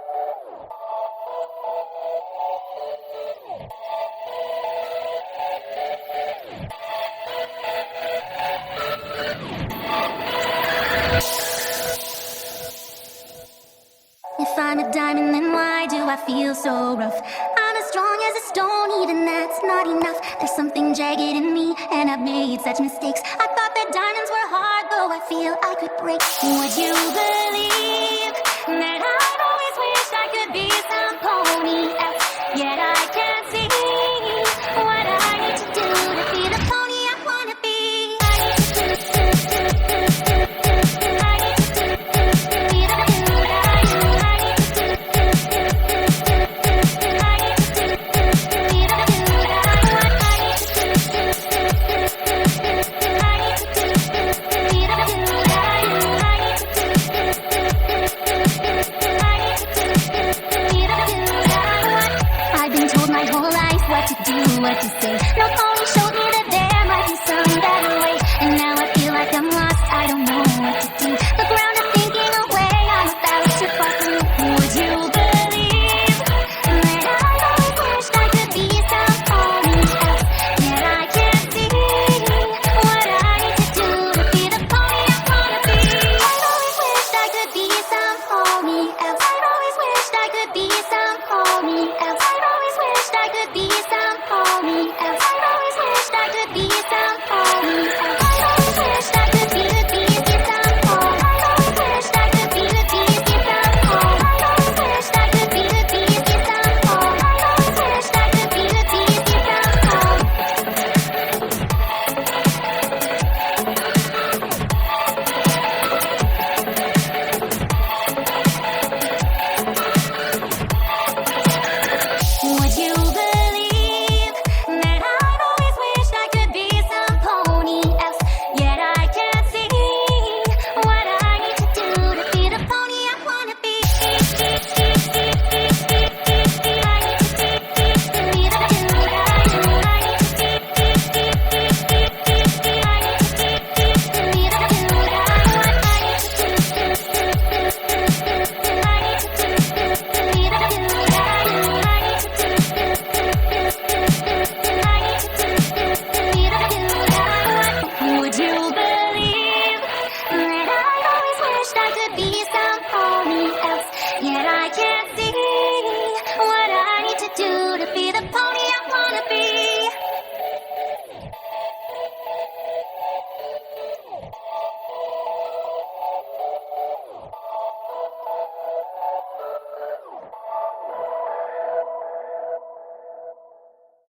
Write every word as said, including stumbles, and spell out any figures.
If I'm a diamond, then why do I feel so rough? I'm as strong as a stone, even that's not enough. There's something jagged in me, and I've made such mistakes. I thought that diamonds were hard, though I feel I could break. Would you believe that I've always wished I could be some pony else? Yet I can't see what I need to do to be the pony I wanna be. I need to do, do, do, do, do, do, do. I need to do, do, do, be the dude I do. I need to do, do, do, do, do, do, do. I need to do, do, do, be the dude I want. I need to do, do, do, do, do, do, do. I need to do, do, do, be the dude I do. I need to do, do, do, do, do, do. I need to do, do, do, be the dude I want. I've been told my whole life what to do, what to say. No